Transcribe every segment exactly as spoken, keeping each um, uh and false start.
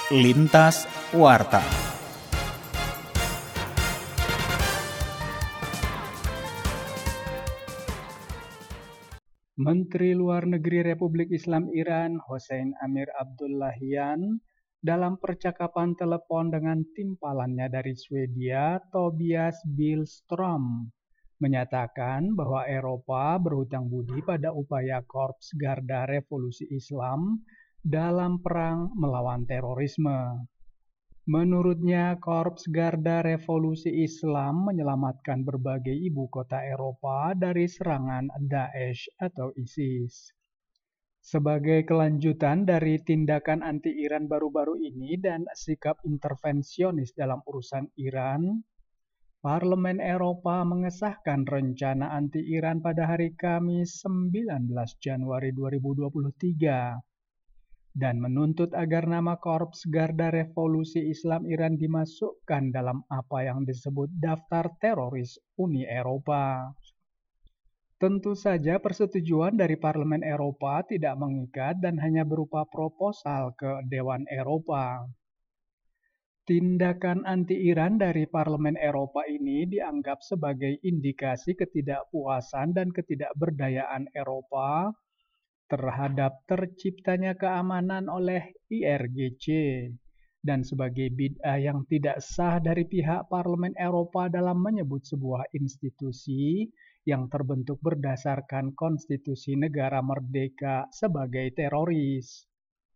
Lintas Warta. Menteri Luar Negeri Republik Islam Iran, Hossein Amir Abdullahian, dalam percakapan telepon dengan timpalannya dari Swedia, Tobias Billström, menyatakan bahwa Eropa berhutang budi pada upaya Korps Garda Revolusi Islam dalam perang melawan terorisme. Menurutnya, Korps Garda Revolusi Islam menyelamatkan berbagai ibu kota Eropa dari serangan Daesh atau ISIS. Sebagai kelanjutan dari tindakan anti-Iran baru-baru ini dan sikap intervensionis dalam urusan Iran, Parlemen Eropa mengesahkan rencana anti-Iran pada hari Kamis sembilan belas Januari dua ribu dua puluh tiga. Dan menuntut agar nama Korps Garda Revolusi Islam Iran dimasukkan dalam apa yang disebut daftar teroris Uni Eropa. Tentu saja persetujuan dari Parlemen Eropa tidak mengikat dan hanya berupa proposal ke Dewan Eropa. Tindakan anti-Iran dari Parlemen Eropa ini dianggap sebagai indikasi ketidakpuasan dan ketidakberdayaan Eropa terhadap terciptanya keamanan oleh I R G C dan sebagai bid'ah yang tidak sah dari pihak Parlemen Eropa dalam menyebut sebuah institusi yang terbentuk berdasarkan konstitusi negara merdeka sebagai teroris.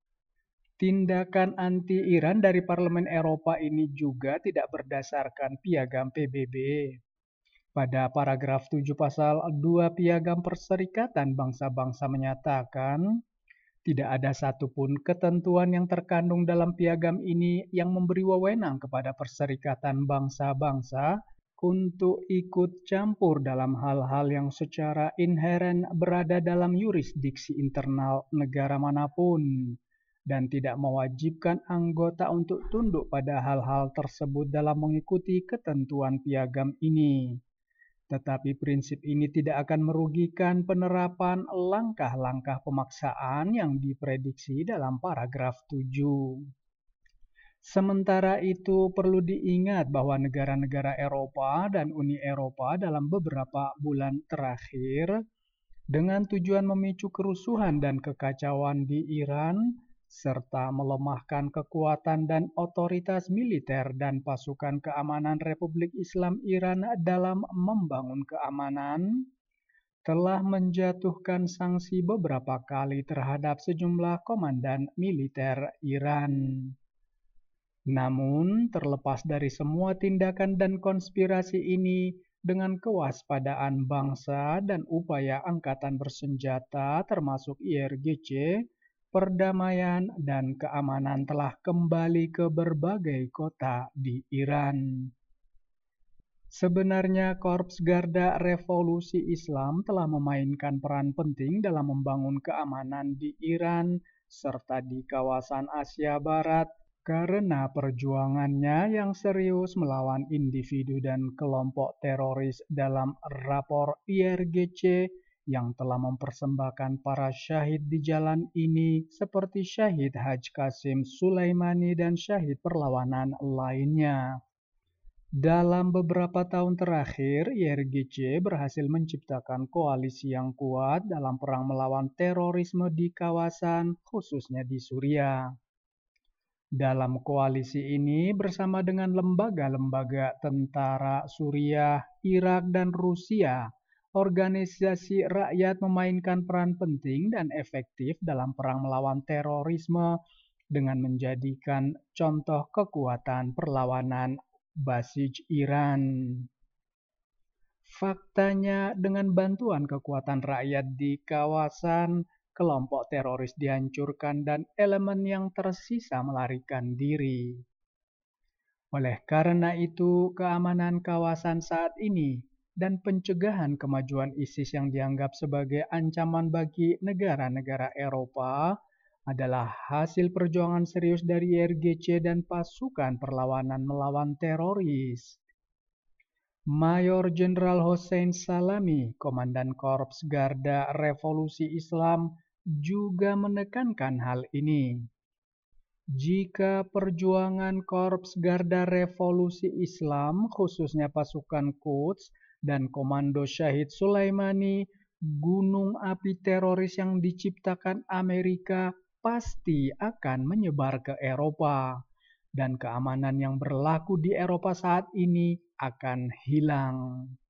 Tindakan anti-Iran dari Parlemen Eropa ini juga tidak berdasarkan piagam P B B. Pada paragraf tujuh pasal dua Piagam Perserikatan Bangsa-Bangsa menyatakan, tidak ada satupun ketentuan yang terkandung dalam piagam ini yang memberi wewenang kepada Perserikatan Bangsa-Bangsa untuk ikut campur dalam hal-hal yang secara inheren berada dalam yurisdiksi internal negara manapun, dan tidak mewajibkan anggota untuk tunduk pada hal-hal tersebut dalam mengikuti ketentuan piagam ini. Tetapi prinsip ini tidak akan merugikan penerapan langkah-langkah pemaksaan yang diprediksi dalam paragraf tujuh. Sementara itu perlu diingat bahwa negara-negara Eropa dan Uni Eropa dalam beberapa bulan terakhir dengan tujuan memicu kerusuhan dan kekacauan di Iran serta melemahkan kekuatan dan otoritas militer dan pasukan keamanan Republik Islam Iran dalam membangun keamanan, telah menjatuhkan sanksi beberapa kali terhadap sejumlah komandan militer Iran. Namun, terlepas dari semua tindakan dan konspirasi ini, dengan kewaspadaan bangsa dan upaya angkatan bersenjata termasuk I R G C, perdamaian dan keamanan telah kembali ke berbagai kota di Iran. Sebenarnya Korps Garda Revolusi Islam telah memainkan peran penting dalam membangun keamanan di Iran serta di kawasan Asia Barat karena perjuangannya yang serius melawan individu dan kelompok teroris dalam rapor I R G C yang telah mempersembahkan para syahid di jalan ini seperti Syahid Haj Qasim Sulaimani dan syahid perlawanan lainnya. Dalam beberapa tahun terakhir, I R G C berhasil menciptakan koalisi yang kuat dalam perang melawan terorisme di kawasan, khususnya di Suriah. Dalam koalisi ini bersama dengan lembaga-lembaga tentara Suriah, Irak, dan Rusia, organisasi rakyat memainkan peran penting dan efektif dalam perang melawan terorisme dengan menjadikan contoh kekuatan perlawanan Basij Iran. Faktanya, dengan bantuan kekuatan rakyat di kawasan, kelompok teroris dihancurkan dan elemen yang tersisa melarikan diri. Oleh karena itu, keamanan kawasan saat ini dan pencegahan kemajuan ISIS yang dianggap sebagai ancaman bagi negara-negara Eropa adalah hasil perjuangan serius dari I R G C dan pasukan perlawanan melawan teroris. Mayor Jenderal Hossein Salami, Komandan Korps Garda Revolusi Islam, juga menekankan hal ini. Jika perjuangan Korps Garda Revolusi Islam, khususnya pasukan Quds dan Komando Syahid Sulaimani, gunung api teroris yang diciptakan Amerika pasti akan menyebar ke Eropa, dan keamanan yang berlaku di Eropa saat ini akan hilang.